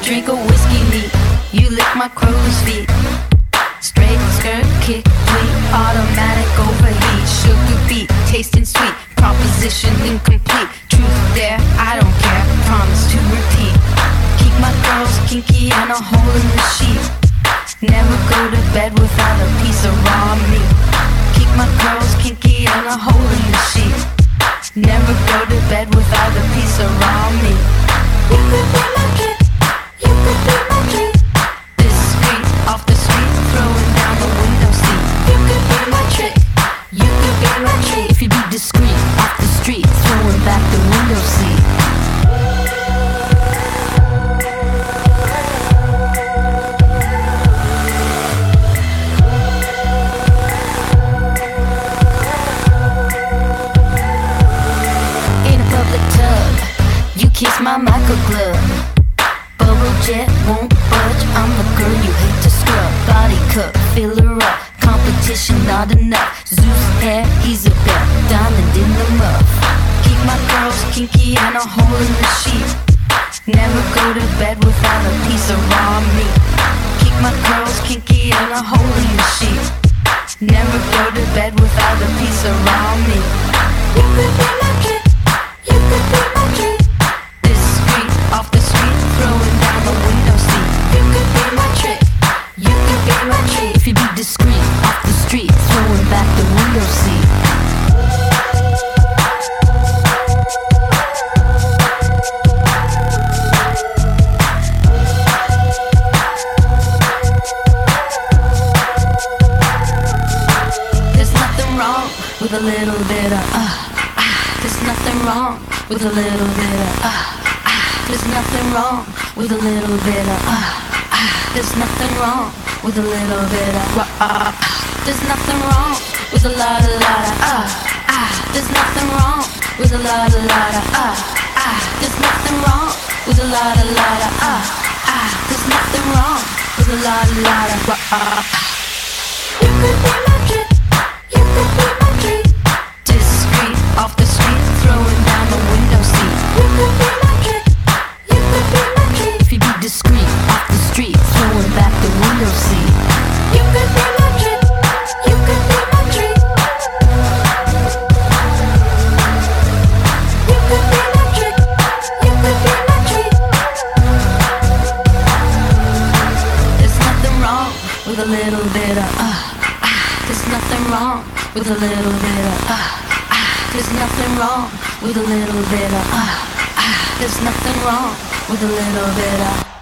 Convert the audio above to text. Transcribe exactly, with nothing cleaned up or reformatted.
drink a whiskey neat. You lick my crow's feet. Straight skirt, kick, tweet, automatic overheat. Sugar beat, tasting sweet. Proposition incomplete. Truth there, I don't care. Promise to repeat. Keep my girls kinky and a hole in the sheet. Never go to bed without a piece of raw meat. Keep my girls kinky and a hole in the sheet. Never go to bed without a piece of raw meat. You could be my trick. You could be my treat. Discreet, off the street, throwing down the window seat. You could be my trick. You could be my treat. If you be discreet, off the street, throwing back the window seat. Kiss my micro glove. Bubble jet won't budge. I'm the girl you hate to scrub. Body cup, fill her up. Competition not enough. Zeus hair, he's a bet. Diamond in the muff. Keep my girls kinky and a hole in the sheet. Never go to bed without a piece of raw meat. Keep my girls kinky and a hole in the sheet. Never go to bed without a piece of raw meat. You could be my trick. You could be my treat. Off the street, throwing down the window seat. You could be my trick. You could be my treat. If you be discreet, off the street, throwing back the window seat. There's nothing wrong with a little bit of uh, ah. There's nothing wrong with a little bit of uh. There's nothing wrong with a little bit of ah, ah. There's nothing wrong with a little bit of ah, ah. There's nothing wrong with a lot, a lot of ah, ah. There's nothing wrong with a lot, a lot of ah, ah. There's nothing wrong with a lot, a lot of ah, ah. There's nothing wrong with a lot, a lot of ah, ah. You could be my trick. You could be my treat. Discreet, off the street, throwing down the window seat. You could be my trick. If you be discreet, off the street, throwing back the window seat. You could be my trick. You could be my treat. You could be my trick. You could be my treat. There's nothing wrong with a little bit of uh, ah. There's nothing wrong with a little bit of uh, ah. There's nothing wrong with a little bit of uh, ah. There's nothing wrong with a little bit of